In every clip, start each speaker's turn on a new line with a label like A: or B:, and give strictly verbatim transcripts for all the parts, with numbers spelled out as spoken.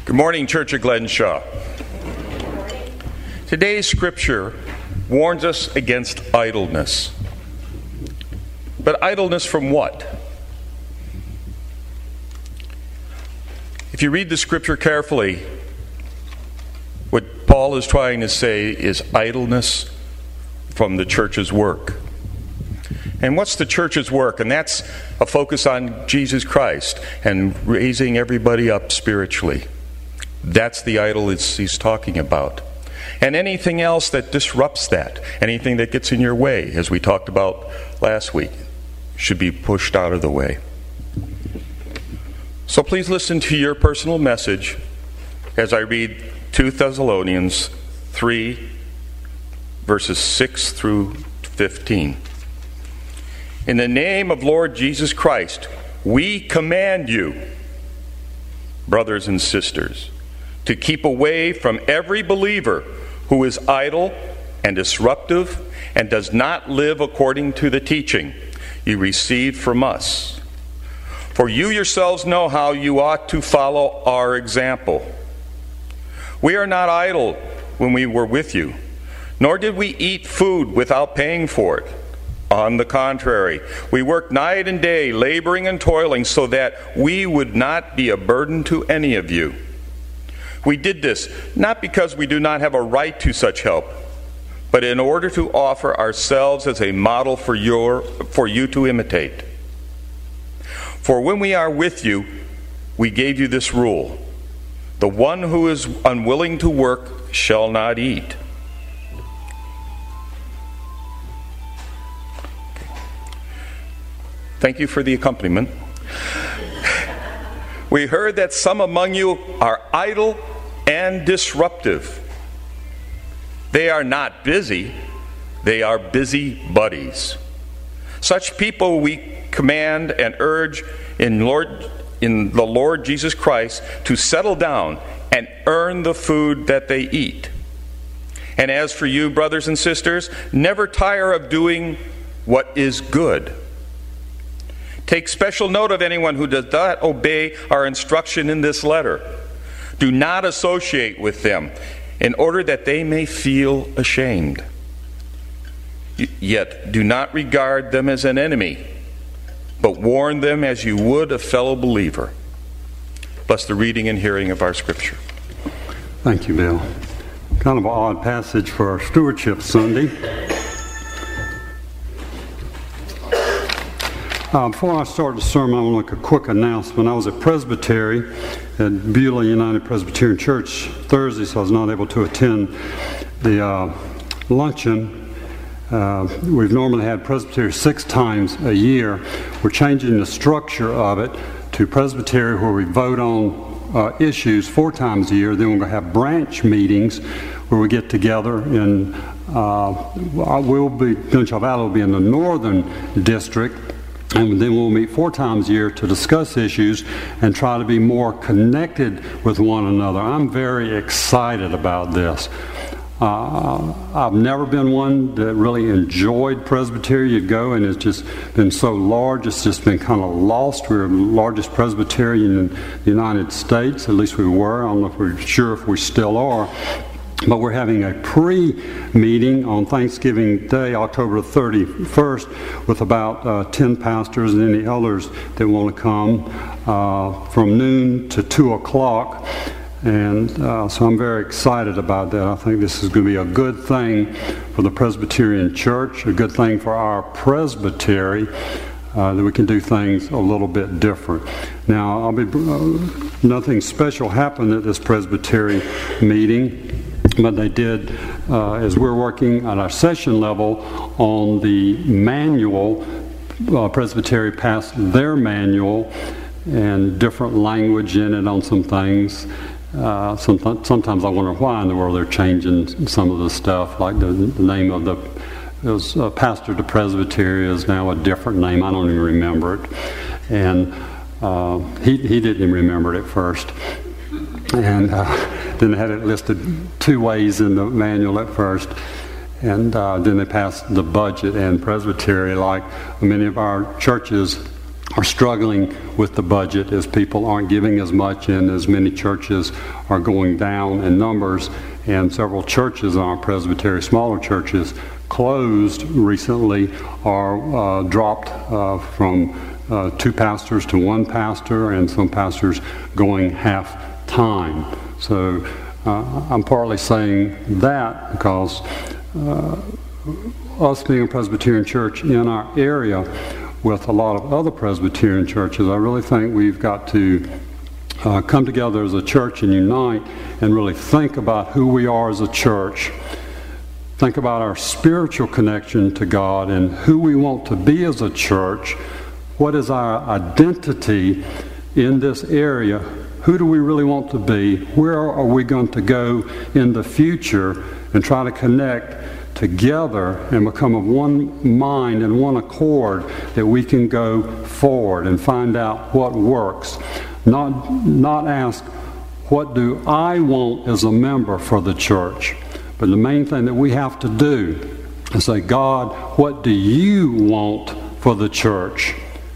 A: Good morning, Church of Glenshaw. Today's scripture warns us against idleness. But idleness from what? If you read the scripture carefully, what Paul is trying to say is idleness from the church's work. And what's the church's work? And that's a focus on Jesus Christ and raising everybody up spiritually. That's the idol he's talking about. And anything else that disrupts that, anything that gets in your way, as we talked about last week, should be pushed out of the way. So please listen to your personal message as I read Second Thessalonians three, verses six through fifteen. In the name of Lord Jesus Christ, we command you, brothers and sisters, to keep away from every believer who is idle and disruptive and does not live according to the teaching you received from us. For you yourselves know how you ought to follow our example. We are not idle when we were with you, nor did we eat food without paying for it. On the contrary, we worked night and day, laboring and toiling, so that we would not be a burden to any of you. We did this not because we do not have a right to such help, but in order to offer ourselves as a model for your for you to imitate. For when we are with you, we gave you this rule: the one who is unwilling to work shall not eat. Thank you for the accompaniment. We heard that some among you are idle and disruptive. They are not busy, they are busy buddies. Such people we command and urge in Lord in the Lord Jesus Christ to settle down and earn the food that they eat. And as for you, brothers and sisters, never tire of doing what is good. Take special note of anyone who does not obey our instruction in this letter. Do not associate with them, in order that they may feel ashamed. Yet do not regard them as an enemy, but warn them as you would a fellow believer. Bless the reading and hearing of our scripture.
B: Thank you, Bill. Kind of an odd passage for our Stewardship Sunday. Uh, before I start the sermon, I want to make a quick announcement. I was at Presbytery at Beulah United Presbyterian Church Thursday, so I was not able to attend the uh, luncheon. Uh, we've normally had Presbytery six times a year. We're changing the structure of it to Presbytery, where we vote on uh, issues four times a year. Then we're going to have branch meetings where we get together, and uh, we'll be, Glenshaw Valley will be in the northern district. And then we'll meet four times a year to discuss issues and try to be more connected with one another. I'm very excited about this. Uh, I've never been one that really enjoyed Presbytery. You'd go and it's just been so large, it's just been kind of lost. We're the largest Presbyterian in the United States, at least we were. I don't know if we're sure if we still are. But we're having a pre-meeting on Thanksgiving Day, October thirty-first, with about uh, ten pastors and any elders that want to come uh, from noon to two o'clock. And uh, so I'm very excited about that. I think this is going to be a good thing for the Presbyterian Church, a good thing for our presbytery, uh, that we can do things a little bit different. Now, I'll be uh, nothing special happened at this presbytery meeting. But they did, uh, as we're working at our session level on the manual, uh, Presbytery passed their manual and different language in it on some things. Uh, some, sometimes I wonder why in the world they're changing some of the stuff, like the, the name of the it was, uh, pastor to presbytery is now a different name. I don't even remember it. And uh, he, he didn't even remember it at first. And uh, then they had it listed two ways in the manual at first. And uh, then they passed the budget, and presbytery, like many of our churches, are struggling with the budget as people aren't giving as much and as many churches are going down in numbers. And several churches in our presbytery, smaller churches, closed recently or uh, dropped uh, from uh, two pastors to one pastor, and some pastors going half time. So uh, I'm partly saying that because uh, us being a Presbyterian church in our area with a lot of other Presbyterian churches, I really think we've got to uh, come together as a church and unite and really think about who we are as a church, think about our spiritual connection to God and who we want to be as a church. What is our identity in this area? Who do we really want to be? Where are we going to go in the future? And try to connect together and become of one mind and one accord that we can go forward and find out what works. Not, not ask, what do I want as a member for the church? But the main thing that we have to do is say, God, what do you want for the church?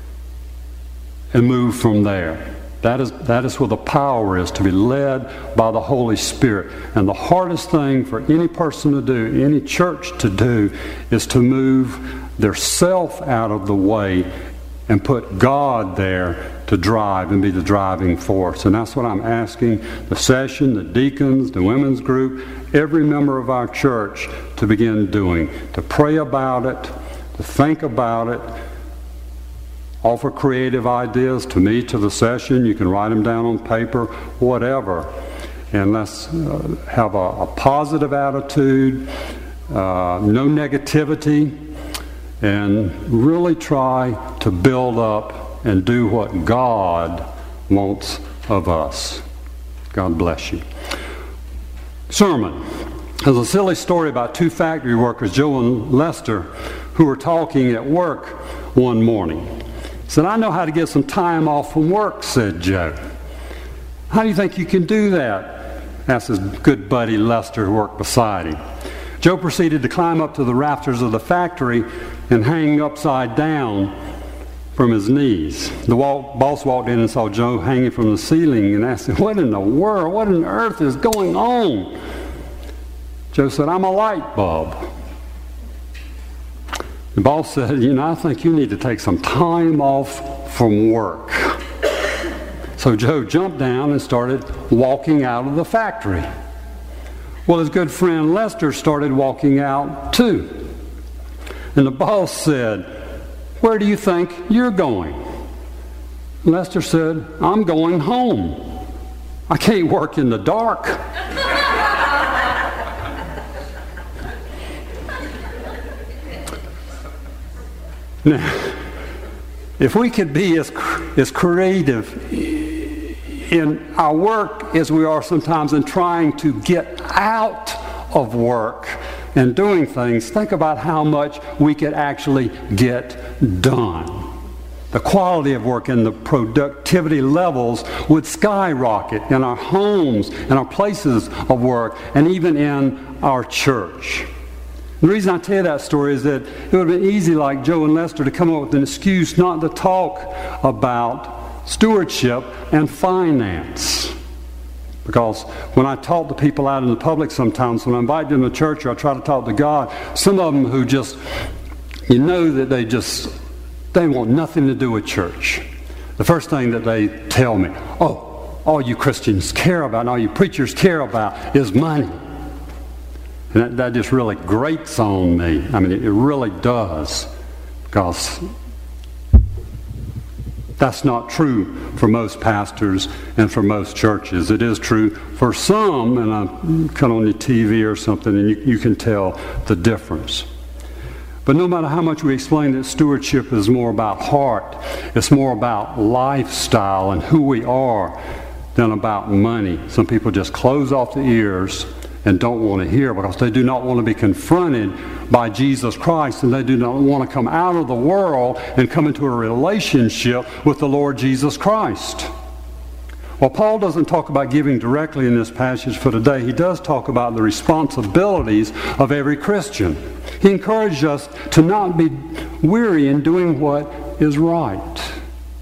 B: And move from there. That is, that is where the power is, to be led by the Holy Spirit. And the hardest thing for any person to do, any church to do, is to move their self out of the way and put God there to drive and be the driving force. And that's what I'm asking the session, the deacons, the women's group, every member of our church to begin doing. To pray about it, to think about it, offer creative ideas to me, to the session. You can write them down on paper, whatever. And let's uh, have a, a positive attitude, uh, no negativity, and really try to build up and do what God wants of us. God bless you. Sermon. There's a silly story about two factory workers, Joe and Lester, who were talking at work one morning. He said, I know how to get some time off from work, said Joe. How do you think you can do that? Asked his good buddy Lester, who worked beside him. Joe proceeded to climb up to the rafters of the factory and hang upside down from his knees. The walk, boss walked in and saw Joe hanging from the ceiling and asked him, what in the world, what on earth is going on? Joe said, I'm a light bulb. The boss said, you know, I think you need to take some time off from work. So Joe jumped down and started walking out of the factory. Well, his good friend Lester started walking out too. And the boss said, where do you think you're going? Lester said, I'm going home. I can't work in the dark. Now, if we could be as, as creative in our work as we are sometimes in trying to get out of work and doing things, think about how much we could actually get done. The quality of work and the productivity levels would skyrocket in our homes, in our places of work, and even in our church. The reason I tell you that story is that it would have been easy, like Joe and Lester, to come up with an excuse not to talk about stewardship and finance. Because when I talk to people out in the public sometimes, when I invite them to church or I try to talk to God, some of them who just, you know that they just, they want nothing to do with church. The first thing that they tell me, oh, all you Christians care about and all you preachers care about is money. And that, that just really grates on me. I mean, it, it really does. Because that's not true for most pastors and for most churches. It is true for some, and I cut on the T V or something, and you, you can tell the difference. But no matter how much we explain that stewardship is more about heart, it's more about lifestyle and who we are than about money. Some people just close off the ears and don't want to hear because they do not want to be confronted by Jesus Christ, and they do not want to come out of the world and come into a relationship with the Lord Jesus Christ. Well, Paul doesn't talk about giving directly in this passage for today. He does talk about the responsibilities of every Christian. He encouraged us to not be weary in doing what is right.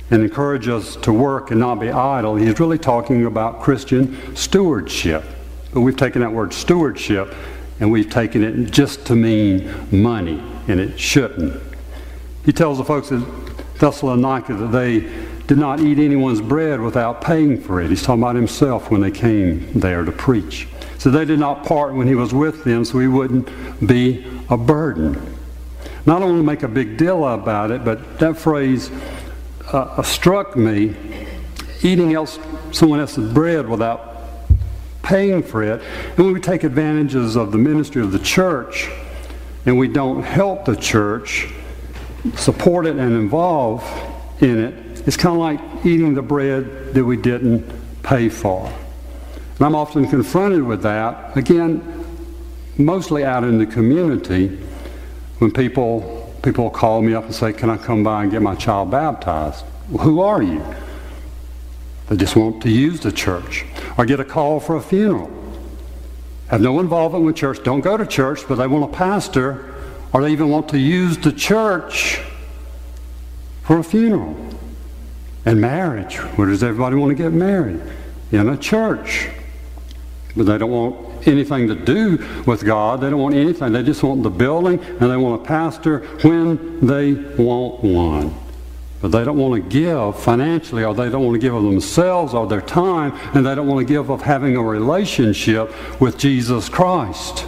B: and encourage us to work and not be idle, he's really talking about Christian stewardship. But we've taken that word stewardship and we've taken it just to mean money, and it shouldn't. He tells the folks at Thessalonica that they did not eat anyone's bread without paying for it. He's talking about himself when they came there to preach. So they did not part when he was with them so he wouldn't be a burden. Not only make a big deal about it, but that phrase uh, struck me, eating else someone else's bread without paying for it. And when we take advantages of the ministry of the church and we don't help the church, support it and involve in it, it's kind of like eating the bread that we didn't pay for. And I'm often confronted with that, again, mostly out in the community, when people people call me up and say, can I come by and get my child baptized? Well, who are you? They just want to use the church. Or get a call for a funeral. Have no involvement with church, don't go to church, but they want a pastor, or they even want to use the church for a funeral. And marriage. Where does everybody want to get married? In a church. But they don't want anything to do with God. They don't want anything. They just want the building, and they want a pastor when they want one. But they don't want to give financially, or they don't want to give of themselves or their time, and they don't want to give of having a relationship with Jesus Christ.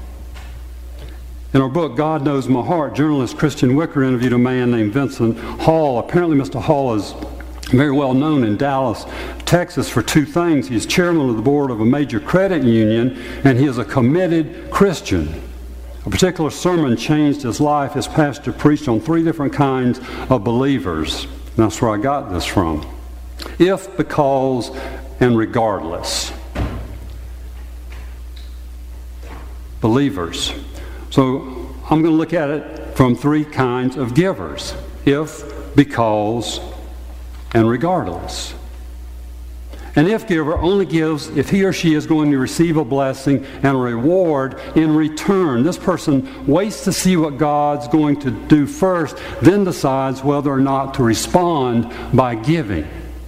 B: In our book, God Knows My Heart, journalist Christian Wicker interviewed a man named Vincent Hall. Apparently Mister Hall is very well known in Dallas, Texas for two things. He's chairman of the board of a major credit union, and he is a committed Christian. A particular sermon changed his life. His pastor preached on three different kinds of believers. And that's where I got this from. If, because, and regardless. Believers. So I'm going to look at it from three kinds of givers. If, because, and regardless. An if giver only gives if he or she is going to receive a blessing and a reward in return. This person waits to see what God's going to do first, then decides whether or not to respond by giving.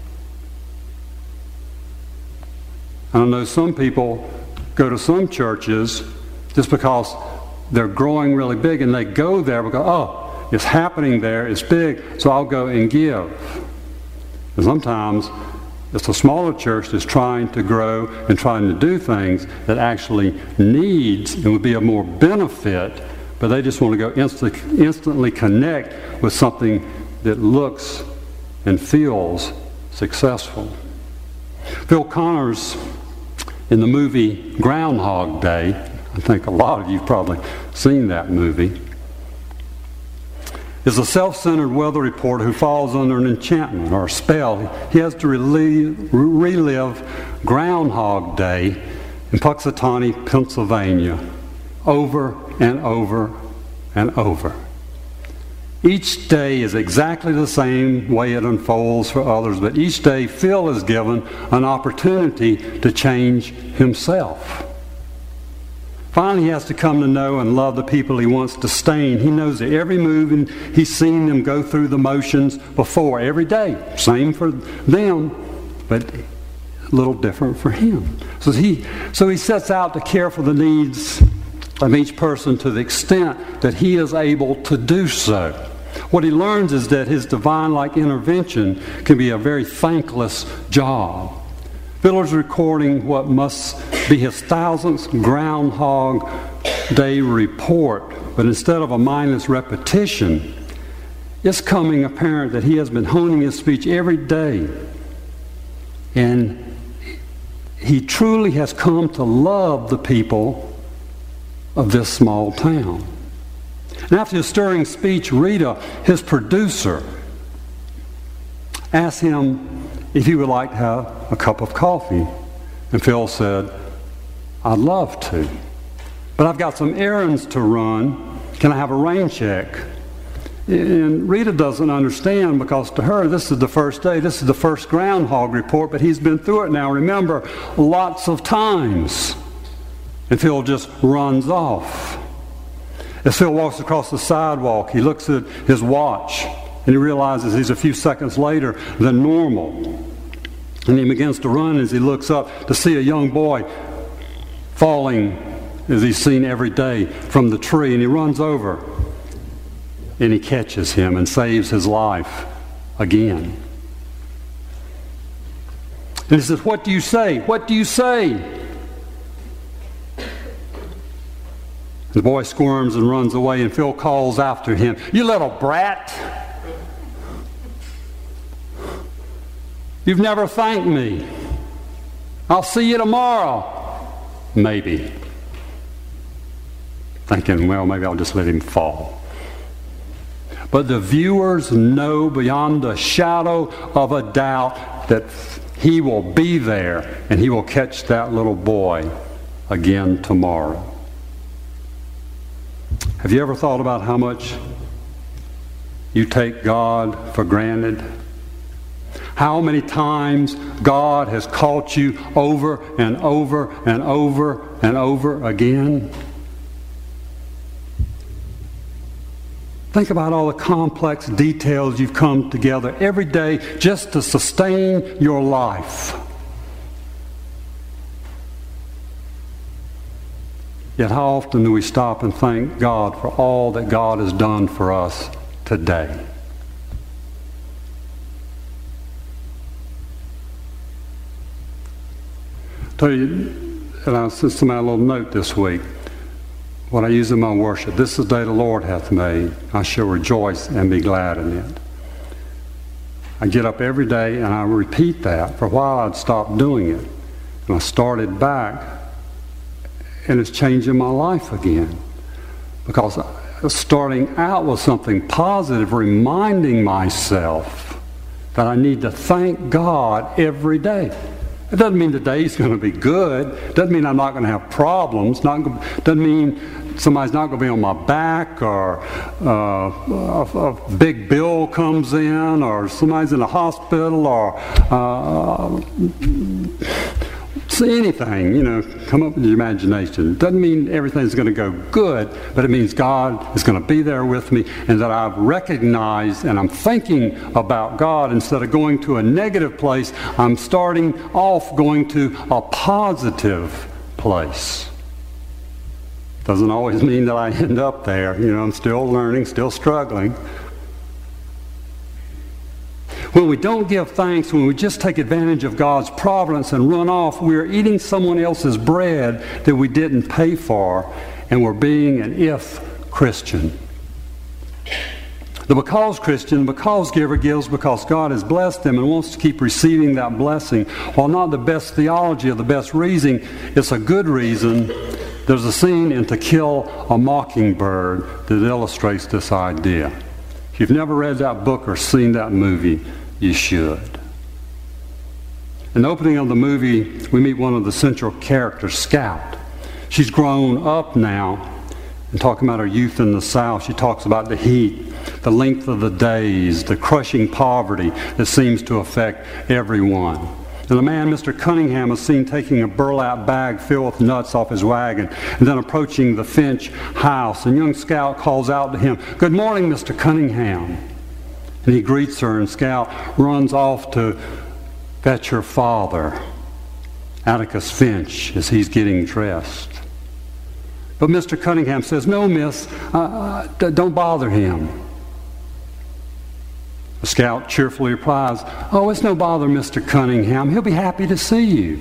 B: I know some people go to some churches just because they're growing really big, and they go there because, oh, it's happening there, it's big, so I'll go and give. And sometimes it's a smaller church that's trying to grow and trying to do things that actually needs and would be of more benefit, but they just want to go instant, instantly connect with something that looks and feels successful. Phil Connors, in the movie Groundhog Day, I think a lot of you have probably seen that movie, is a self-centered weather reporter who falls under an enchantment or a spell. He has to relive, relive Groundhog Day in Punxsutawney, Pennsylvania, over and over and over. Each day is exactly the same way it unfolds for others, but each day Phil is given an opportunity to change himself. Finally, he has to come to know and love the people he wants to stain. He knows that every move, and he's seen them go through the motions before, every day. Same for them, but a little different for him. So he, so he sets out to care for the needs of each person to the extent that he is able to do so. What he learns is that his divine-like intervention can be a very thankless job. Phil is recording what must be his thousandth Groundhog Day report, but instead of a mindless repetition, it's coming apparent that he has been honing his speech every day, and he truly has come to love the people of this small town. And after his stirring speech, Rita, his producer, asked him if he would like to have a cup of coffee. And Phil said, I'd love to, but I've got some errands to run. Can I have a rain check? And Rita doesn't understand, because to her, this is the first day. This is the first Groundhog report, but he's been through it now, remember, lots of times. And Phil just runs off. As Phil walks across the sidewalk, he looks at his watch. and he realizes he's a few seconds later than normal. And he begins to run as he looks up to see a young boy falling, as he's seen every day, from the tree. And he runs over and he catches him and saves his life again. And he says, "What do you say? What do you say?" The boy squirms and runs away, and Phil calls after him, "You little brat! You've never thanked me. I'll see you tomorrow." Maybe. Thinking, well, maybe I'll just let him fall. But the viewers know beyond a shadow of a doubt that he will be there and he will catch that little boy again tomorrow. Have you ever thought about how much you take God for granted? How many times God has caught you over and over and over and over again? Think about all the complex details you've come together every day just to sustain your life. Yet how often do we stop and thank God for all that God has done for us today? Tell you, and I sent somebody a little note this week, what I use in my worship. "This is the day the Lord hath made. I shall rejoice and be glad in it." I get up every day and I repeat that. For a while I'd stopped doing it. And I started back, and it's changing my life again. Because starting out with something positive, reminding myself that I need to thank God every day. It doesn't mean the day's going to be good. It doesn't mean I'm not going to have problems. Not, doesn't mean somebody's not going to be on my back, or uh, a, a big bill comes in, or somebody's in the hospital, or uh, anything, you know, come up with your imagination. It doesn't mean everything's going to go good, but it means God is going to be there with me, and that I've recognized and I'm thinking about God. Instead of going to a negative place, I'm starting off going to a positive place. Doesn't always mean that I end up there. You know, I'm still learning, still struggling. When we don't give thanks, when we just take advantage of God's providence and run off, we're eating someone else's bread that we didn't pay for, and we're being an if Christian. The because Christian, because giver, gives because God has blessed them and wants to keep receiving that blessing. While not the best theology or the best reason, it's a good reason. There's a scene in To Kill a Mockingbird that illustrates this idea. If you've never read that book or seen that movie, you should. In the opening of the movie, we meet one of the central characters, Scout. She's grown up now, and talking about her youth in the South, she talks about the heat, the length of the days, the crushing poverty that seems to affect everyone. And the man, Mister Cunningham, is seen taking a burlap bag filled with nuts off his wagon and then approaching the Finch house. And young Scout calls out to him, "Good morning, Mister Cunningham." And he greets her, and Scout runs off to fetch her father, Atticus Finch, as he's getting dressed. But Mister Cunningham says, "No, miss, uh, uh, don't bother him." The Scout cheerfully replies, "Oh, it's no bother, Mister Cunningham. He'll be happy to see you."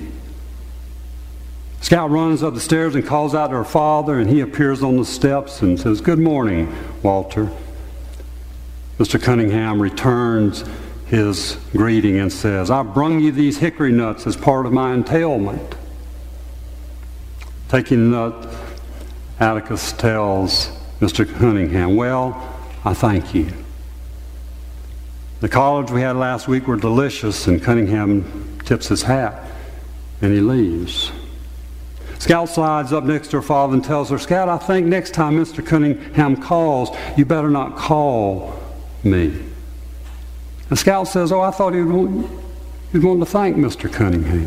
B: Scout runs up the stairs and calls out to her father, and he appears on the steps and says, "Good morning, Walter." Mister Cunningham returns his greeting and says, "I brung you these hickory nuts as part of my entailment." Taking the nut, Atticus tells Mister Cunningham, "Well, I thank you. The collards we had last week were delicious," and Cunningham tips his hat and he leaves. Scout slides up next to her father and tells her, "Scout, I think next time Mister Cunningham calls, you better not call me." And Scout says, "Oh, I thought you'd want, you'd want to thank Mister Cunningham."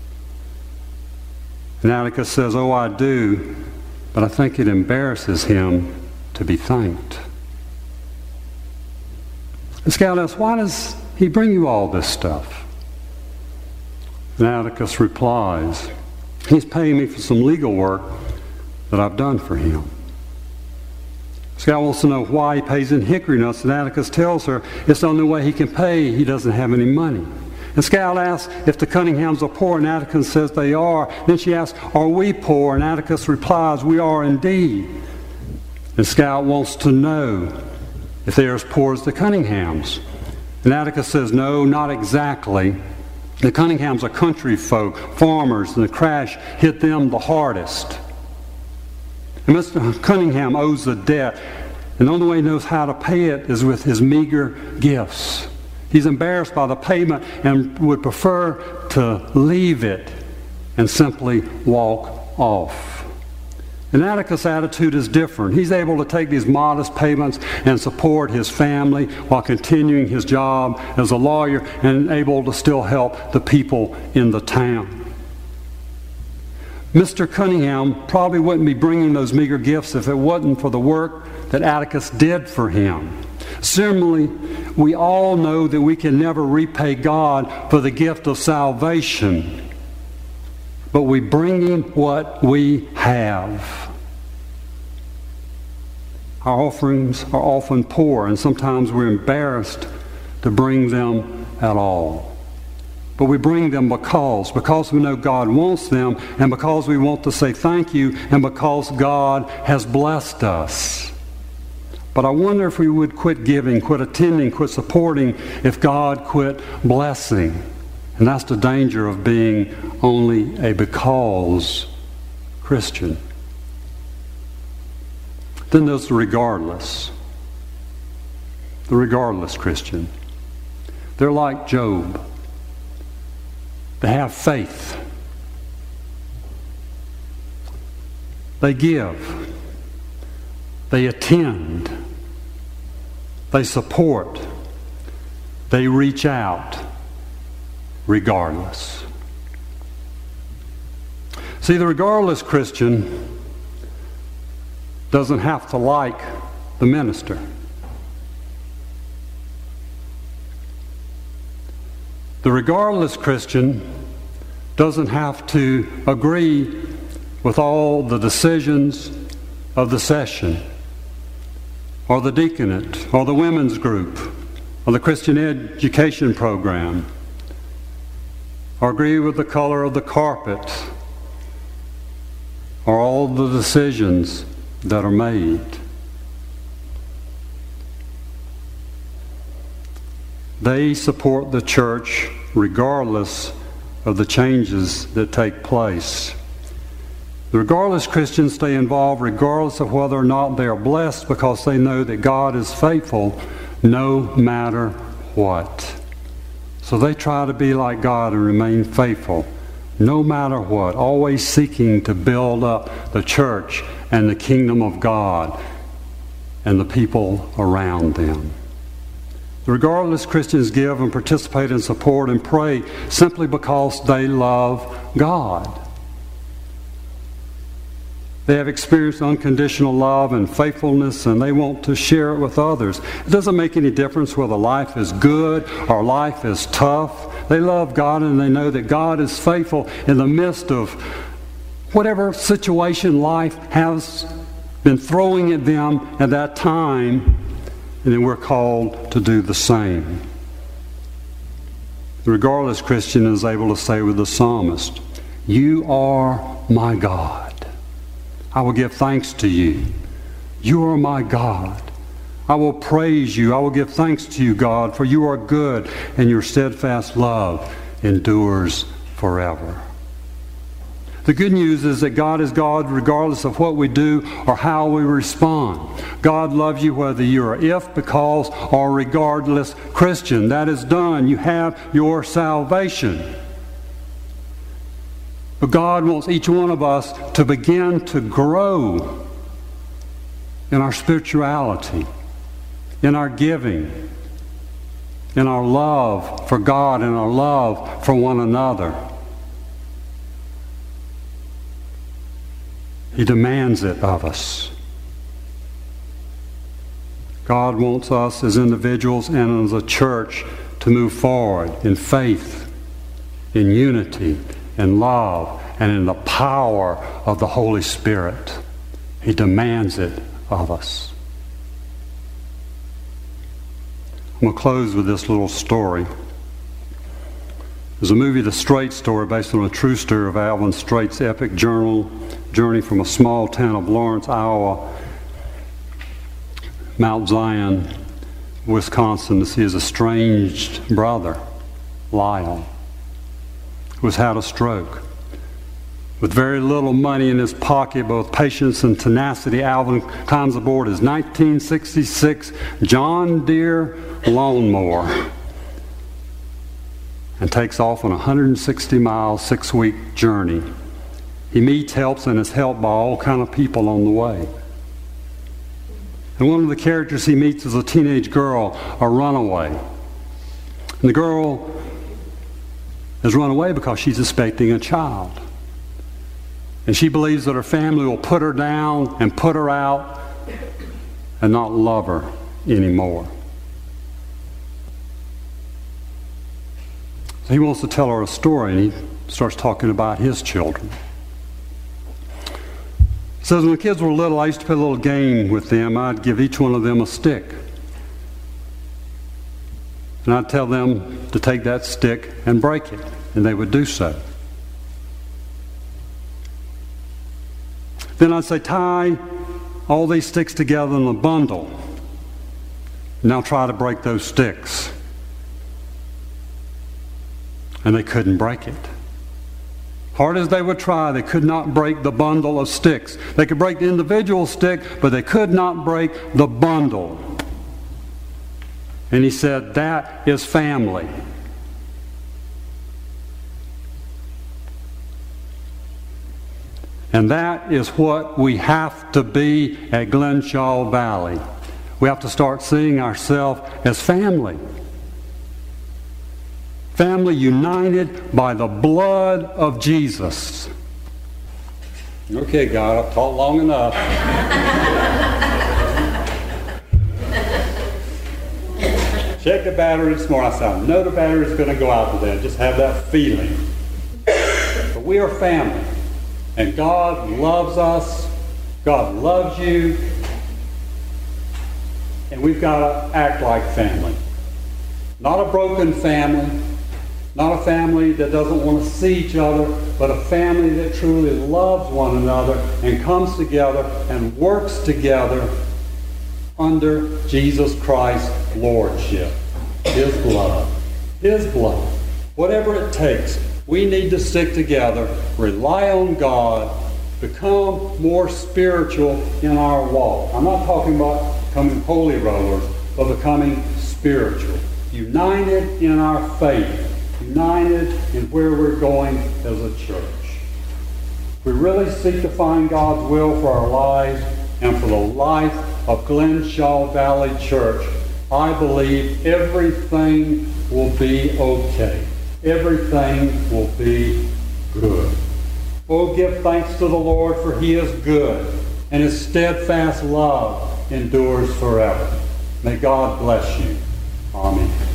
B: And Atticus says, "Oh, I do, but I think it embarrasses him to be thanked." The scout asks, why does he bring you all this stuff? And Atticus replies, he's paying me for some legal work that I've done for him. The scout wants to know why he pays in hickory nuts, and Atticus tells her it's the only way he can pay. He doesn't have any money. And Scout asks if the Cunninghams are poor, and Atticus says they are. Then she asks, are we poor? And Atticus replies, we are indeed. And Scout wants to know if they are as poor as the Cunninghams. And Atticus says, no, not exactly. The Cunninghams are country folk, farmers, and the crash hit them the hardest. And Mister Cunningham owes a debt, and the only way he knows how to pay it is with his meager gifts. He's embarrassed by the payment and would prefer to leave it and simply walk off. And Atticus' attitude is different. He's able to take these modest payments and support his family while continuing his job as a lawyer and able to still help the people in the town. Mister Cunningham probably wouldn't be bringing those meager gifts if it wasn't for the work that Atticus did for him. Similarly, we all know that we can never repay God for the gift of salvation, but we bring Him what we have. Our offerings are often poor, and sometimes we're embarrassed to bring them at all. But we bring them because, because we know God wants them, and because we want to say thank you, and because God has blessed us. But I wonder if we would quit giving, quit attending, quit supporting, if God quit blessing. And that's the danger of being only a because Christian. Then there's the regardless. The regardless Christian. They're like Job. They have faith. They give. They attend. They support. They reach out regardless. See, the regardless Christian doesn't have to like the minister. The regardless Christian doesn't have to agree with all the decisions of the session, or the deaconate, or the women's group, or the Christian education program, or agree with the color of the carpet, or all the decisions that are made. They support the church regardless of the changes that take place. The regardless Christians stay involved regardless of whether or not they are blessed, because they know that God is faithful no matter what. So they try to be like God and remain faithful no matter what, always seeking to build up the church and the kingdom of God and the people around them. The regardless Christians give and participate and support and pray simply because they love God. They have experienced unconditional love and faithfulness, and they want to share it with others. It doesn't make any difference whether life is good or life is tough. They love God, and they know that God is faithful in the midst of whatever situation life has been throwing at them at that time, and then we're called to do the same. The regardless Christian is able to say with the psalmist, "You are my God. I will give thanks to you. You are my God. I will praise you. I will give thanks to you, God, for you are good, and your steadfast love endures forever." The good news is that God is God regardless of what we do or how we respond. God loves you whether you're an if, because, or regardless Christian. That is done. You have your salvation. But God wants each one of us to begin to grow in our spirituality, in our giving, in our love for God and our love for one another. He demands it of us. God wants us as individuals and as a church to move forward in faith, in unity, in love, and in the power of the Holy Spirit. He demands it of us. I'm going to close with this little story. There's a movie, The Straight Story, based on a true story of Alvin Straight's epic journal, journey from a small town of Lawrence, Iowa, Mount Zion, Wisconsin, to see his estranged brother, Lyle, who has had a stroke. With very little money in his pocket, but with patience and tenacity, Alvin climbs aboard his nineteen sixty-six John Deere lawnmower and takes off on a one hundred sixty mile, six-week journey. He meets, helps, and is helped by all kind of people on the way. And one of the characters he meets is a teenage girl, a runaway. And the girl has run away because she's expecting a child. And she believes that her family will put her down and put her out and not love her anymore. So he wants to tell her a story, and he starts talking about his children. He says, when the kids were little, I used to play a little game with them. I'd give each one of them a stick. And I'd tell them to take that stick and break it, and they would do so. Then I'd say, tie all these sticks together in a bundle. Now try to break those sticks. And they couldn't break it. Hard as they would try, they could not break the bundle of sticks. They could break the individual stick, but they could not break the bundle. And he said, that is family. And that is what we have to be at Glenshaw Valley. We have to start seeing ourselves as family. Family united by the blood of Jesus. Okay, God, I've talked long enough. Check the battery this morning. I said, I know the battery's going to go out today. Just have that feeling. But we are family. And God loves us. God loves you. And we've got to act like family. Not a broken family. Not a family that doesn't want to see each other, but a family that truly loves one another and comes together and works together under Jesus Christ's lordship. His blood. His blood. Whatever it takes, we need to stick together, rely on God, become more spiritual in our walk. I'm not talking about becoming holy rollers, but becoming spiritual. United in our faith. United in where we're going as a church. We really seek to find God's will for our lives and for the life of Glenshaw Valley Church. I believe everything will be okay. Everything will be good. Oh, give thanks to the Lord, for He is good, and His steadfast love endures forever. May God bless you. Amen.